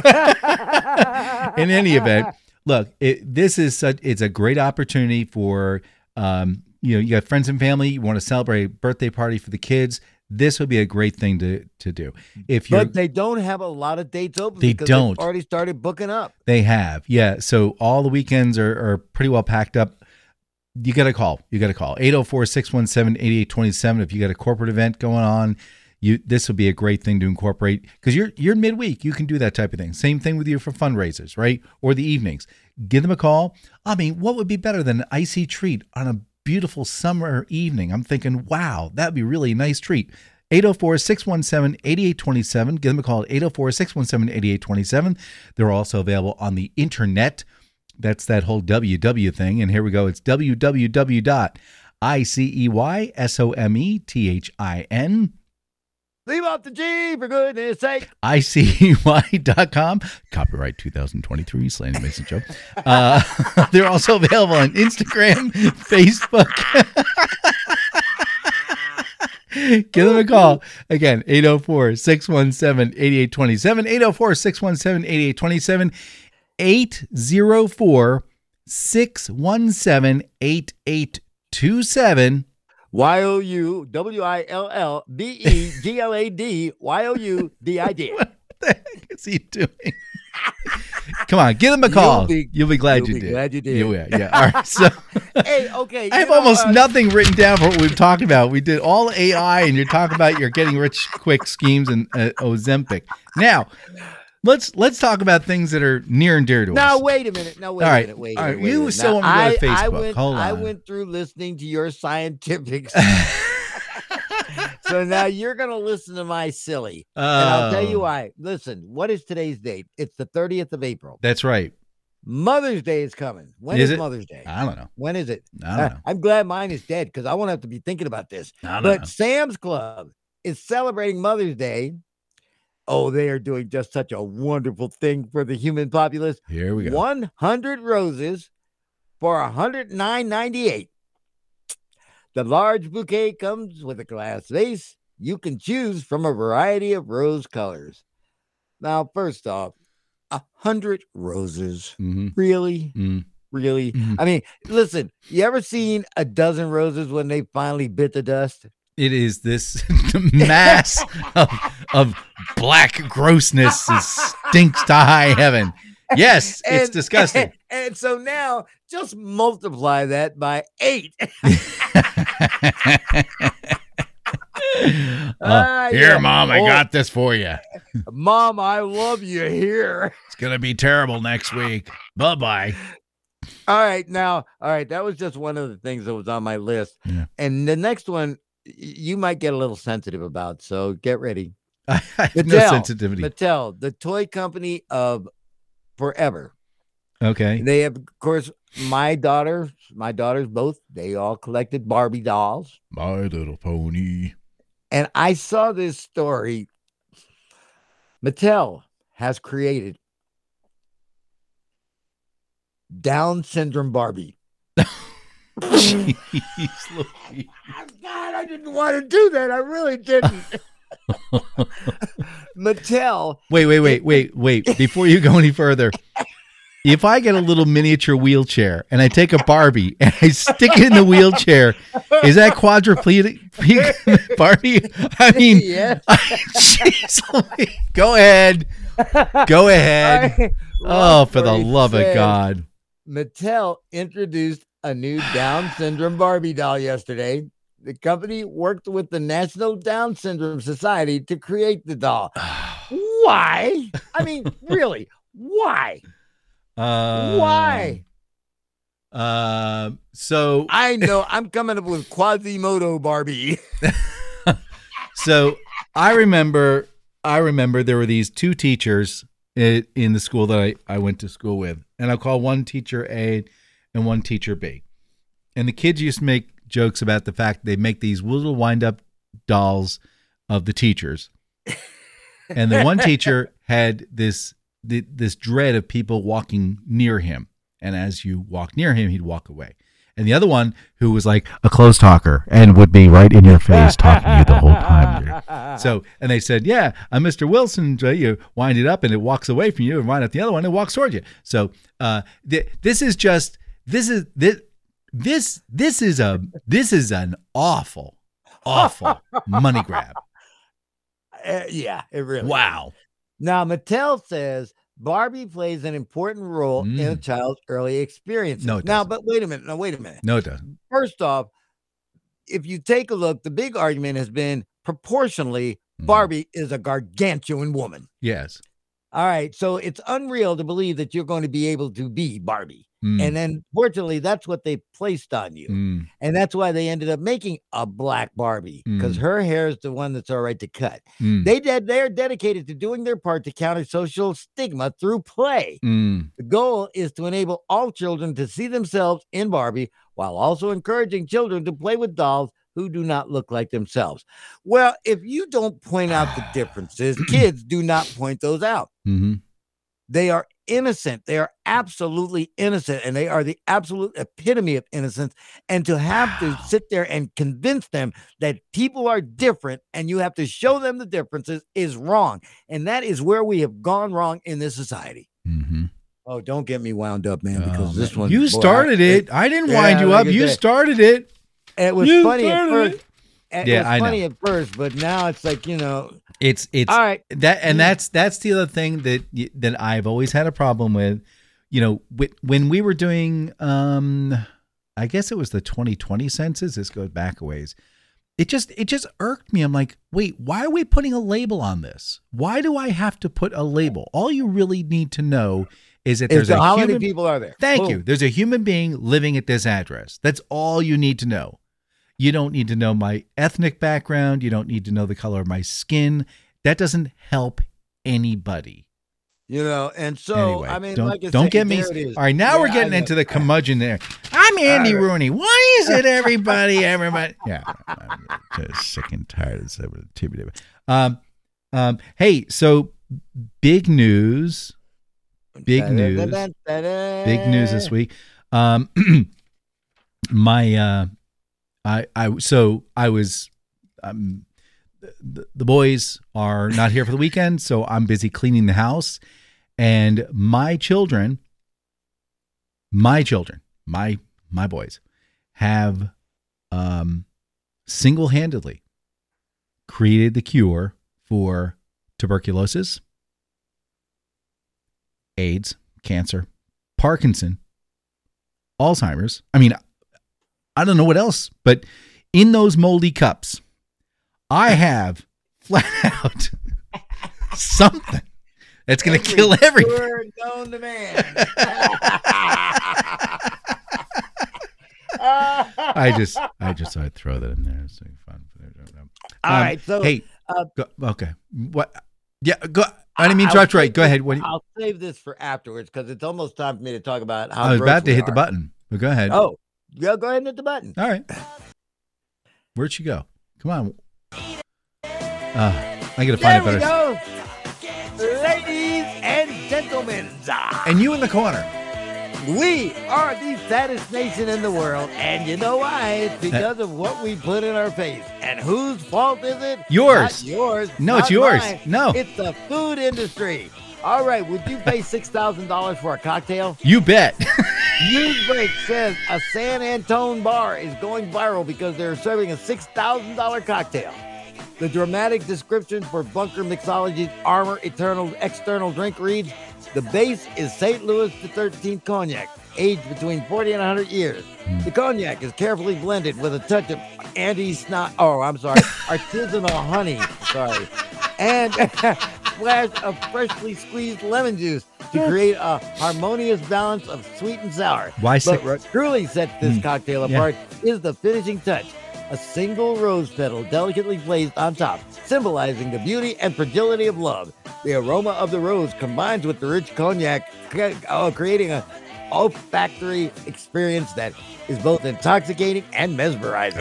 In any event, look, it's a great opportunity for, you got friends and family, you want to celebrate a birthday party for the kids. This would be a great thing to do. But they don't have a lot of dates open. They because don't. They've already started booking up. They have, yeah. So all the weekends are pretty well packed up. You got to call. 804-617-8827 if you got a corporate event going on. This would be a great thing to incorporate, because you're midweek. You can do that type of thing. Same thing with you for fundraisers, right? Or the evenings. Give them a call. I mean, what would be better than an icy treat on a beautiful summer evening? I'm thinking, wow, that'd be really a nice treat. 804-617-8827. Give them a call at 804-617-8827. They're also available on the internet. That's that whole WW thing. And here we go. It's www.ICEYSOMETHIN. Leave off the G, for goodness sake. ICEY.com. Copyright 2023, Slaney Mason Show. They're also available on Instagram, Facebook. Give them a call. Again, 804-617-8827. 804-617-8827. 804-617-8827. YOUWILLBEGLAD What the heck is he doing? Come on, give them a call. You'll be glad you did. Glad you did. Yeah. All right. So, hey, okay. I have almost nothing written down for what we've talked about. We did all AI, and you're talking about your getting rich quick schemes and Ozempic. Now, let's talk about things that are near and dear to us. Now, wait a minute. All right. You still want me to go to Facebook. Hold on. I went through listening to your scientific so now you're going to listen to my silly. And I'll tell you why. Listen, what is today's date? It's the 30th of April. That's right. Mother's Day is coming. When is Mother's Day? I don't know. When is it? I don't know. I'm glad mine is dead, because I won't have to be thinking about this. But Sam's Club is celebrating Mother's Day. Oh, they are doing just such a wonderful thing for the human populace. Here we go. 100 roses for $109.98. The large bouquet comes with a glass vase. You can choose from a variety of rose colors. Now, first off, 100 roses. Really? Really? I mean, listen, you ever seen a dozen roses when they finally bit the dust? It is this mass of black grossness that stinks to high heaven. Yes, it's disgusting. And so now just multiply that by 8. Here, Mom, I got this for you. Mom, I love you here. It's going to be terrible next week. Bye-bye. All right, that was just one of the things that was on my list. Yeah. And the next one, you might get a little sensitive about, so get ready. I have no sensitivity. Mattel, the toy company of forever. Okay. They have, of course, my daughters both, they all collected Barbie dolls. My Little Pony. And I saw this story. Mattel has created Down syndrome Barbie. Jeez, God, I didn't want to do that. I really didn't. Mattel. Wait. Before you go any further, if I get a little miniature wheelchair and I take a Barbie and I stick it in the wheelchair, is that quadriplegic Barbie? I mean, yes. Jeez, go ahead. Oh, for the love of God. Mattel introduced a new Down syndrome Barbie doll yesterday. The company worked with the National Down Syndrome Society to create the doll. Why? I mean, really, why? Why? So I know I'm coming up with Quasimodo Barbie. So I remember there were these two teachers in the school that I went to school with, and I'll call one teacher A and one teacher B. And the kids used to make jokes about the fact they make these little wind-up dolls of the teachers. And the one teacher had this dread of people walking near him. And as you walk near him, he'd walk away. And the other one, who was like a close talker and would be right in your face talking to you the whole time. So, and they said, yeah, I'm Mr. Wilson. You wind it up and it walks away from you, and wind up the other one and walks towards you. So this is an awful money grab. Yeah, it really wow. is. Now, Mattel says Barbie plays an important role in a child's early experiences. No, it now, doesn't. but wait a minute. No, it doesn't. First off, if you take a look, the big argument has been proportionally, Barbie is a gargantuan woman. Yes. All right. So it's unreal to believe that you're going to be able to be Barbie. And then fortunately, that's what they placed on you. And that's why they ended up making a black Barbie, because her hair is the one that's all right to cut. They're dedicated to doing their part to counter social stigma through play. The goal is to enable all children to see themselves in Barbie while also encouraging children to play with dolls who do not look like themselves. Well, if you don't point out the differences, kids do not point those out. They are innocent. They are absolutely innocent, and they are the absolute epitome of innocence. And to have to sit there and convince them that people are different and you have to show them the differences is wrong. And that is where we have gone wrong in this society. Oh, don't get me wound up, man, because this one. You started it. I didn't wind you up. You started it. It was funny at first. It was funny at first, but now it's like, it's all right. That's the other thing that I've always had a problem with. When we were doing, I guess it was the 2020 census. This goes back a ways. It just irked me. I'm like, wait, why are we putting a label on this? Why do I have to put a label? All you really need to know is that there's how many people are there? Thank you. There's a human being living at this address. That's all you need to know. You don't need to know my ethnic background. You don't need to know the color of my skin. That doesn't help anybody. And so, anyway, I mean, don't get me. All right, now we're getting into the curmudgeon there. I'm Andy Rooney. Why is it everybody? Yeah, I'm just sick and tired of this. Hey, so big news. Big news this week. The boys are not here for the weekend, so I'm busy cleaning the house, and my boys have single-handedly created the cure for tuberculosis, AIDS, cancer, Parkinson, Alzheimer's. I mean, I don't know what else, but in those moldy cups, I have flat out something that's going to kill everything. Cure known to man. I just thought I'd throw that in there. It's fun. All right, so hey, okay, what? Yeah, go. I didn't mean to interrupt. Right, go ahead. I'll save this for afterwards because it's almost time for me to talk about how. I was about to hit the button, but go ahead. Oh, yeah, go ahead and hit the button. All right. Where'd she go? Come on. I gotta find it better. There we go, ladies and gentlemen. And you in the corner. We are the fattest nation in the world, and you know why? It's because of what we put in our face. And whose fault is it? Yours. Not yours. No, not it's yours. Mine. No. It's the food industry. All right, would you pay $6,000 for a cocktail? You bet. Newsbreak says a San Antone bar is going viral because they're serving a $6,000 cocktail. The dramatic description for Bunker Mixology's Armor External drink reads, the base is St. Louis XIII cognac, aged between 40 and 100 years. The cognac is carefully blended with a touch of artisanal honey, and a splash of freshly squeezed lemon juice to create a harmonious balance of sweet and sour. Why but what truly sets this cocktail apart is the finishing touch. A single rose petal delicately placed on top, symbolizing the beauty and fragility of love. The aroma of the rose combines with the rich cognac, creating an olfactory experience that is both intoxicating and mesmerizing.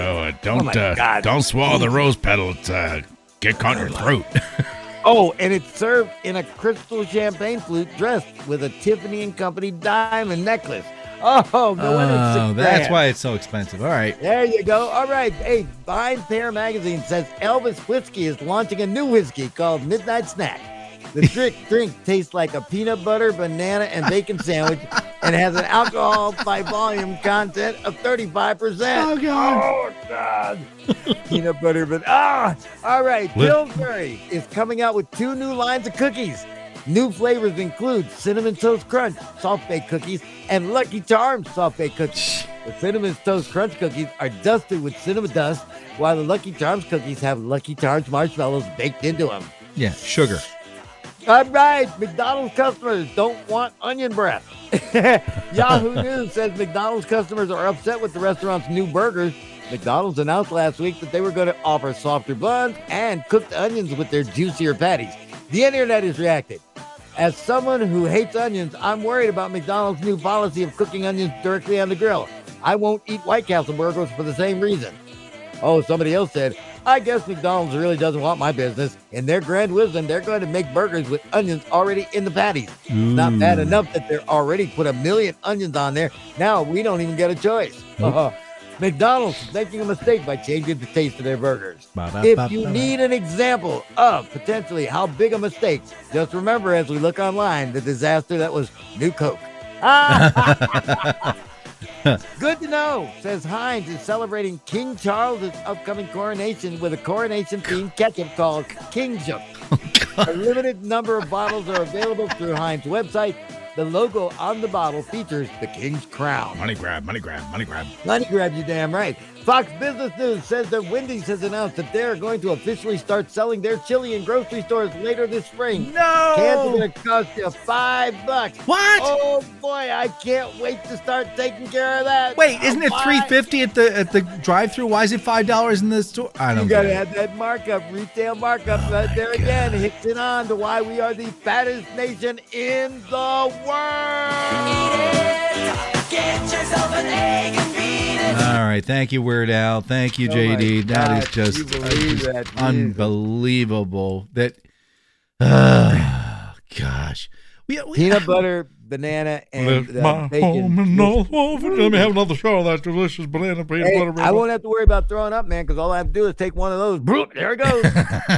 Don't swallow the rose petal. Get caught in your throat. Oh, and it's served in a crystal champagne flute dressed with a Tiffany & Company diamond necklace. Oh, go in at $6,000. That's why it's so expensive. All right. There you go. All right. Hey, Vine Pair Magazine says Elvis Whiskey is launching a new whiskey called Midnight Snack. The drink tastes like a peanut butter, banana, and bacon sandwich and has an alcohol by volume content of 35%. Oh, God. Oh, God. Peanut butter, but all right. Pillsbury is coming out with 2 new lines of cookies. New flavors include Cinnamon Toast Crunch soft-baked cookies and Lucky Charms soft-baked cookies. The Cinnamon Toast Crunch cookies are dusted with cinnamon dust, while the Lucky Charms cookies have Lucky Charms marshmallows baked into them. Yeah, sugar. All right, McDonald's customers don't want onion breath. Yahoo News says McDonald's customers are upset with the restaurant's new burgers. McDonald's announced last week that they were going to offer softer buns and cooked onions with their juicier patties. The internet has reacted. As someone who hates onions, I'm worried about McDonald's new policy of cooking onions directly on the grill. I won't eat White Castle burgers for the same reason. Oh, somebody else said, I guess McDonald's really doesn't want my business. In their grand wisdom, they're going to make burgers with onions already in the patties. It's not bad enough that they're already put 1 million onions on there. Now we don't even get a choice. McDonald's is making a mistake by changing the taste of their burgers. If you need an example of potentially how big a mistake, just remember as we look online, the disaster that was New Coke. Good to know, says Heinz is celebrating King Charles' upcoming coronation with a coronation-themed ketchup called Kingship. A limited number of bottles are available through Heinz website. The logo on the bottle features the King's crown. Money grab, money grab, money grab. Money grab, you damn right. Fox Business News says that Wendy's has announced that they're going to officially start selling their chili in grocery stores later this spring. No! Cans are going to cost you $5. What? Oh boy, I can't wait to start taking care of that. Wait, isn't it $3.50 at the drive-through? Why is it $5 in the store? I don't know. You got to have that markup, retail markup. Right there again, hits it on to why we are the fattest nation in the world. Get yourself an egg and feed it. All right, thank you, Weird Al. Thank you, JD. That is just unbelievable. That, gosh, peanut butter, banana and Let my bacon. home in all over. Let me have another shot of that delicious banana peanut Hey, butter. I won't have to worry about throwing up, man, because all I have to do is take one of those. Bloop, there it goes.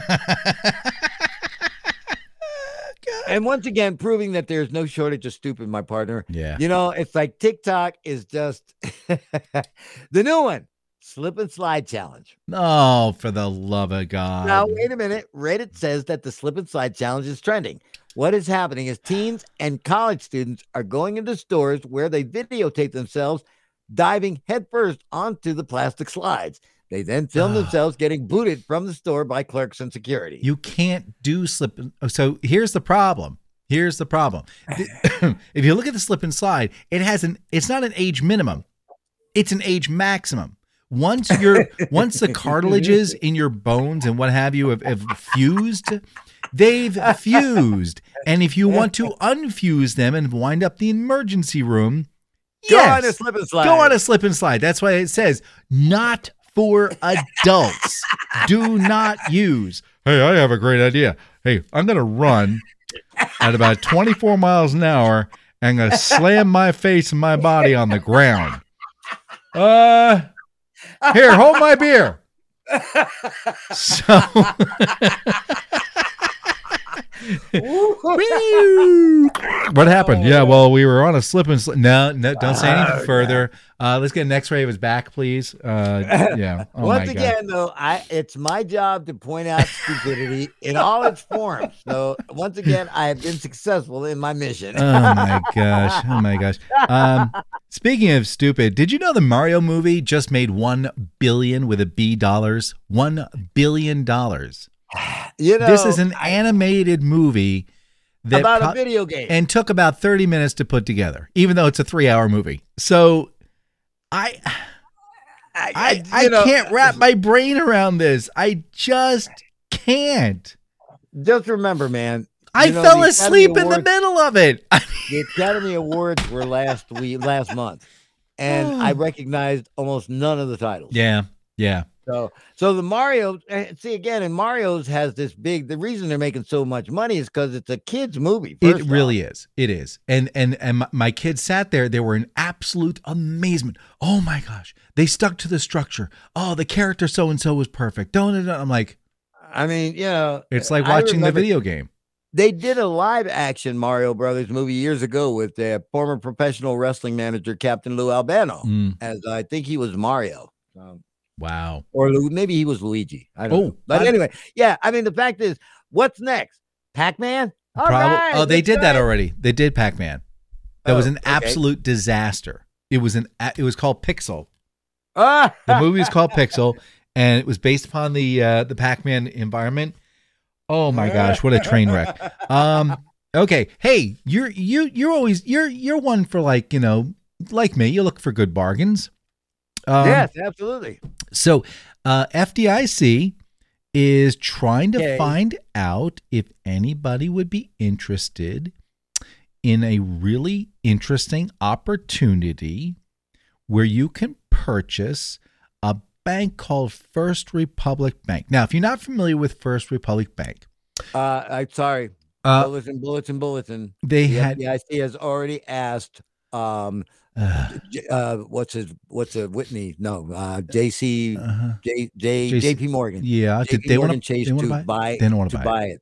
And once again, proving that there's no shortage of stupid, my partner. Yeah. You know, it's like TikTok is just the new one. Slip and slide challenge. Oh, for the love of God. Now, wait a minute. Reddit says that the slip and slide challenge is trending. What is happening is teens and college students are going into stores where they videotape themselves diving headfirst onto the plastic slides. They then film themselves getting booted from the store by clerks and security. You can't do slip. So here's the problem. If you look at the slip and slide, it's not an age minimum. It's an age maximum. Once the cartilages in your bones and what have you have fused, they've fused. And if you want to unfuse them and wind up the emergency room, Go on a slip and slide. Go on a slip and slide. That's why it says not for adults. Do not use. Hey, I have a great idea. Hey, I'm going to run at about 24 miles an hour and going to slam my face and my body on the ground. Here, hold my beer. So, what happened? Yeah, well, we were on a slip and slide. no, don't say anything further. Let's get an X-ray of his back, please. Yeah. Oh Once my again, though, it's my job to point out stupidity in all its forms. So once again, I have been successful in my mission. Oh my gosh. Speaking of stupid, did you know the Mario movie just made $1 billion with a B dollars? $1 billion. You know, this is an animated movie that about a video game and took about 30 minutes to put together, even though it's a 3-hour movie. So I can't wrap my brain around this. I just can't. Just remember, man. I fell asleep in the middle of it. The Academy Awards were last month, and I recognized almost none of the titles. Yeah. So the Mario, see again, and Mario's has this big. The reason they're making so much money is because it's a kids movie. It really is. It is. And my kids sat there. They were in absolute amazement. Oh my gosh, they stuck to the structure. Oh, the character so and so was perfect. I'm like, I mean, you know, it's like watching the video game. They did a live action Mario Brothers movie years ago with their former professional wrestling manager, Captain Lou Albano, as I think he was Mario. Wow. Or maybe he was Luigi. I don't know. But anyway, yeah. I mean, the fact is, what's next? Pac-Man? Right, they did that already. They did Pac-Man. That was an absolute disaster. It was called Pixel. The movie was called Pixel, and it was based upon the Pac-Man environment. Oh my gosh, what a train wreck. Okay. Hey, you're always one for like me. You look for good bargains. Yes, absolutely. So, FDIC is trying to find out if anybody would be interested in a really interesting opportunity where you can purchase a bank called First Republic Bank. Now, if you're not familiar with First Republic Bank, I'm sorry. Bulletin. The FDIC has already asked. What's Whitney? No, JP Morgan. Yeah, they want to Chase to buy. They don't want to buy it.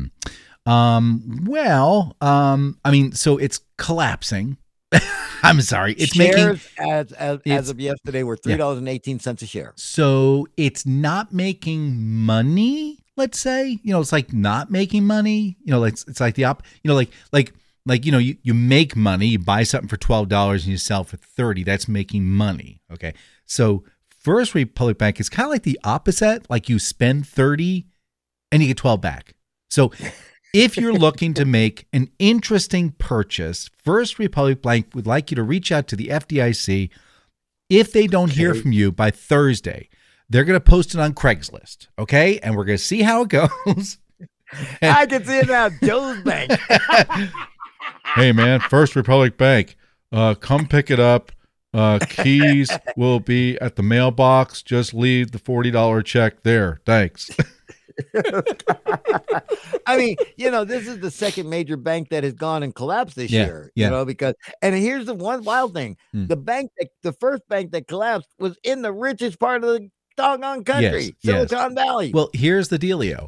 Well, I mean, so it's collapsing. I'm sorry. It's shares as of yesterday were $3.18 a share. So it's not making money. Let's say, it's like not making money. It's like the you make money, you buy something for $12 and you sell for $30. That's making money. Okay. So First Republic Bank is kind of like the opposite. Like you spend $30 and you get $12 back. So if you're looking to make an interesting purchase, First Republic Bank would like you to reach out to the FDIC. If they don't hear from you by Thursday, they're going to post it on Craigslist. Okay. And we're going to see how it goes. I can see it now. Joe's Bank. Hey, man, First Republic Bank, come pick it up. Keys will be at the mailbox. Just leave the $40 check there. Thanks. I mean, this is the second major bank that has gone and collapsed this Yeah, year. yeah. Because here's the one wild thing: the first bank that collapsed was in the richest part of the doggone country, Yes. Silicon Valley. Well, here's the dealio.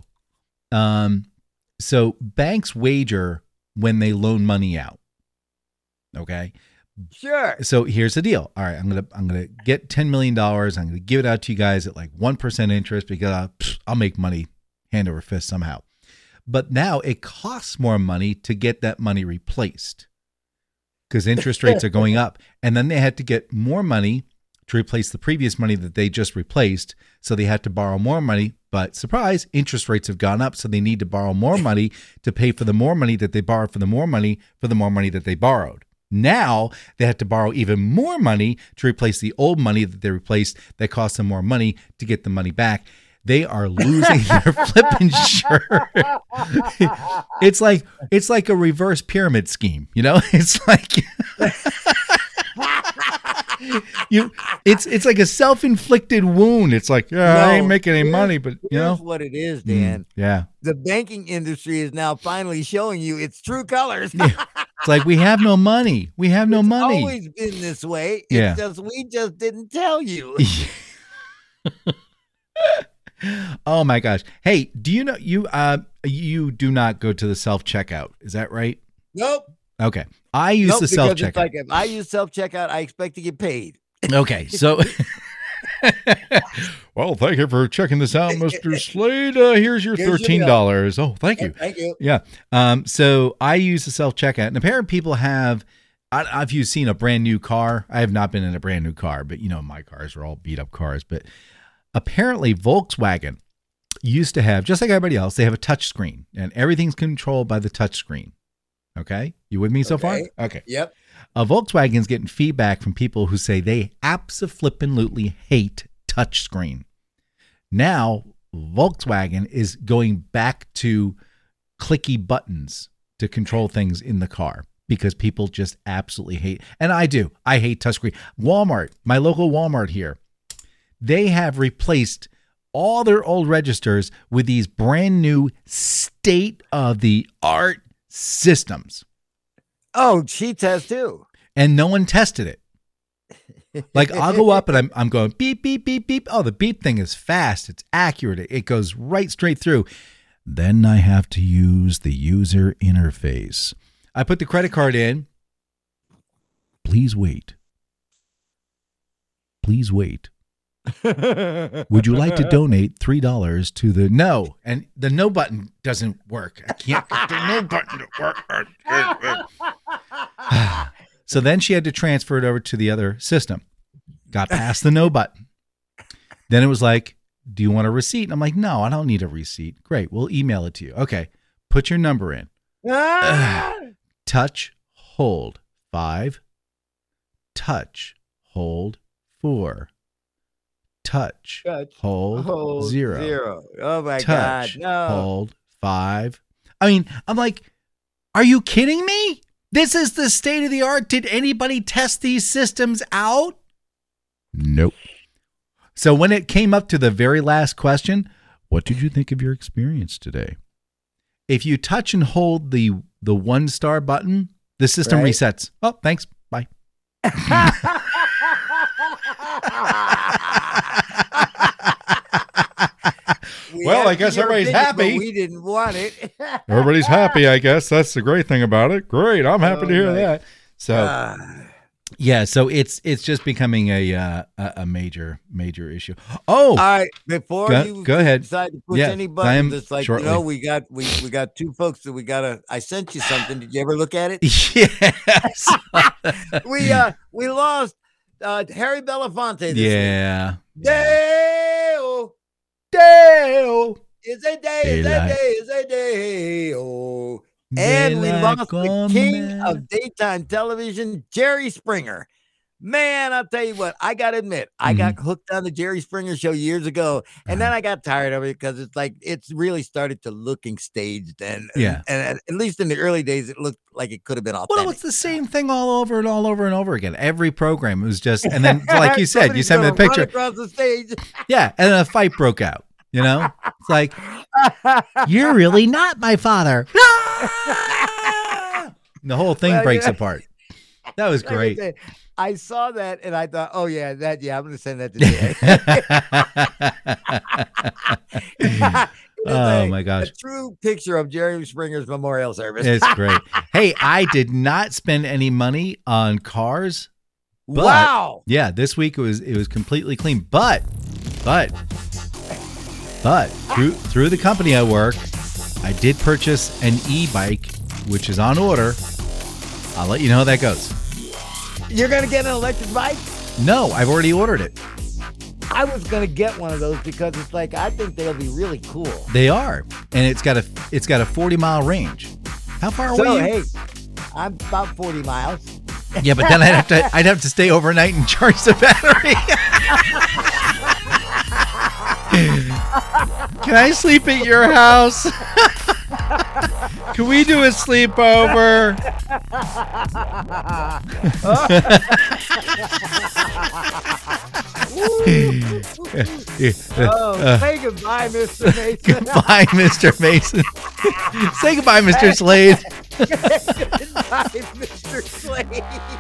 So banks wager when they loan money out. Okay. Sure. So here's the deal. All right, I'm gonna get $10 million. I'm gonna give it out to you guys at like 1% interest because I'll make money hand over fist somehow. But now it costs more money to get that money replaced because interest rates are going up, and then they had to get more money to replace the previous money that they just replaced. So they had to borrow more money. But surprise, interest rates have gone up, so they need to borrow more money to pay for the more money that they borrowed for the more money that they borrowed. Now they have to borrow even more money to replace the old money that they replaced that cost them more money to get the money back. They are losing their flipping shirt. It's like a reverse pyramid scheme, It's like it's like a self-inflicted wound. It's like, I ain't making any money, but here's what it is, Dan. Yeah. The banking industry is now finally showing you its true colors. It's like we have no money. We have no money. It's always been this way. Yeah. It's just we just didn't tell you. Oh my gosh. Hey, do you know you do not go to the self-checkout? Is that right? Nope. Okay. I use the self-checkout. It's like if I use self-checkout, I expect to get paid. Okay. So Well, thank you for checking this out, Mr. Slade. Here's your $13. Oh, thank you. Thank you. Yeah. So I use the self-checkout, and apparently people have. I've seen a brand new car. I have not been in a brand new car, but my cars are all beat up cars. But apparently Volkswagen used to have, just like everybody else, they have a touch screen, and everything's controlled by the touch screen. Okay, you with me so far? Okay. Yep. Volkswagen's getting feedback from people who say they abso-flippin' hate touchscreen. Now, Volkswagen is going back to clicky buttons to control things in the car because people just absolutely hate. And I do. I hate touchscreen. Walmart, my local Walmart here, they have replaced all their old registers with these brand new state-of-the-art systems. Oh, Sheetz has too. And no one tested it. Like I'll go up and I'm going beep, beep, beep, beep. Oh, the beep thing is fast. It's accurate. It goes right straight through. Then I have to use the user interface. I put the credit card in. Please wait. Please wait. Would you like to donate $3 to the no? And the no button doesn't work. I can't get the no button to work. So then she had to transfer it over to the other system. Got past the no button. Then it was like, do you want a receipt? And I'm like, no, I don't need a receipt. Great. We'll email it to you. Okay. Put your number in. Touch, hold 5. Touch, hold 4. Touch, hold 0. Oh my Touch, God. No. hold 5. I mean, I'm like, are you kidding me? This is the state of the art. Did anybody test these systems out? Nope. So when it came up to the very last question, what did you think of your experience today? If you touch and hold the 1-star button, the system resets. Oh, thanks. Bye. Well, I guess everybody's happy. We didn't want it. Everybody's happy, I guess. That's the great thing about it. Great. I'm happy to hear that. So, yeah, so it's just becoming a major issue. Oh, all right. Before you go ahead. decide to push any buttons, it's like shortly. we got two folks that we gotta. I sent you something. Did you ever look at it? Yes. We lost Harry Belafonte. This week. Dale. It's a day. It's a day. Oh. And we lost the king of daytime television, Jerry Springer. Man, I'll tell you what, I got to admit, I got hooked on the Jerry Springer show years ago, and then I got tired of it because it's like it's really started to looking staged. And at least in the early days, it looked like it could have been authentic. Well, it's the same thing all over and over again. Every program was just, and then like you said, you sent me the picture. Across the stage. Yeah, and then a fight broke out. It's like, You're really not my father. The whole thing breaks apart. That was great. I saw that and I thought, oh yeah, I'm going to send that to Jay. Oh my gosh. A true picture of Jerry Springer's memorial service. It's great. Hey, I did not spend any money on cars. But, wow. Yeah, this week it was completely clean. But through the company I work, I did purchase an e-bike, which is on order. I'll let you know how that goes. You're going to get an electric bike? No, I've already ordered it. I was going to get one of those because it's like, I think they'll be really cool. They are. And it's got a 40-mile range. How far away are you? Hey, I'm about 40 miles. Yeah, but then I'd have to stay overnight and charge the battery. Can I sleep at your house? Can we do a sleepover? Say goodbye, Mr. Mason. Goodbye, Mr. Mason. Say goodbye, Mr. Slade. Goodbye, Mr. Slade.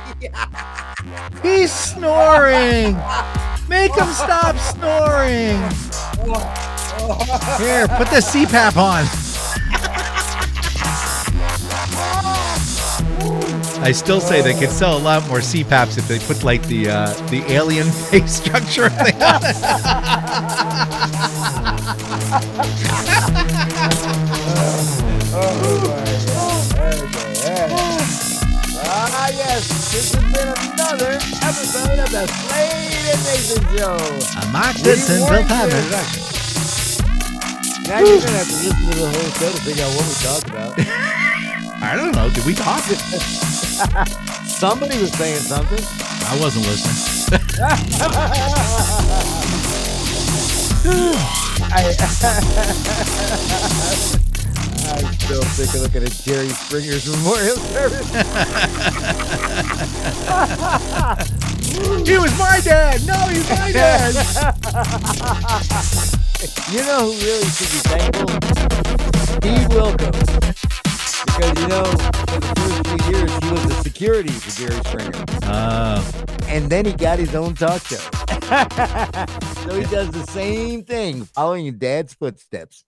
He's snoring. Make him stop snoring. Here, put the CPAP on. I still say they could sell a lot more CPAPs if they put like the alien face structure thing on it. Yes, this has been another episode of the Slade and Mason Show. Mark Goodson, Bill Palmer. Now you're going to have to listen to the whole show to figure out what we talked about. I don't know. Did we talk? Somebody was saying something. I wasn't listening. I'm still sick of looking at Jerry Springer's memorial service. He was my dad. No, he's my dad. You know who really should be thankful? Steve Wilkos. Because, for the first few years, he was the security for Jerry Springer. And then he got his own talk show. So he does the same thing, following in Dad's footsteps.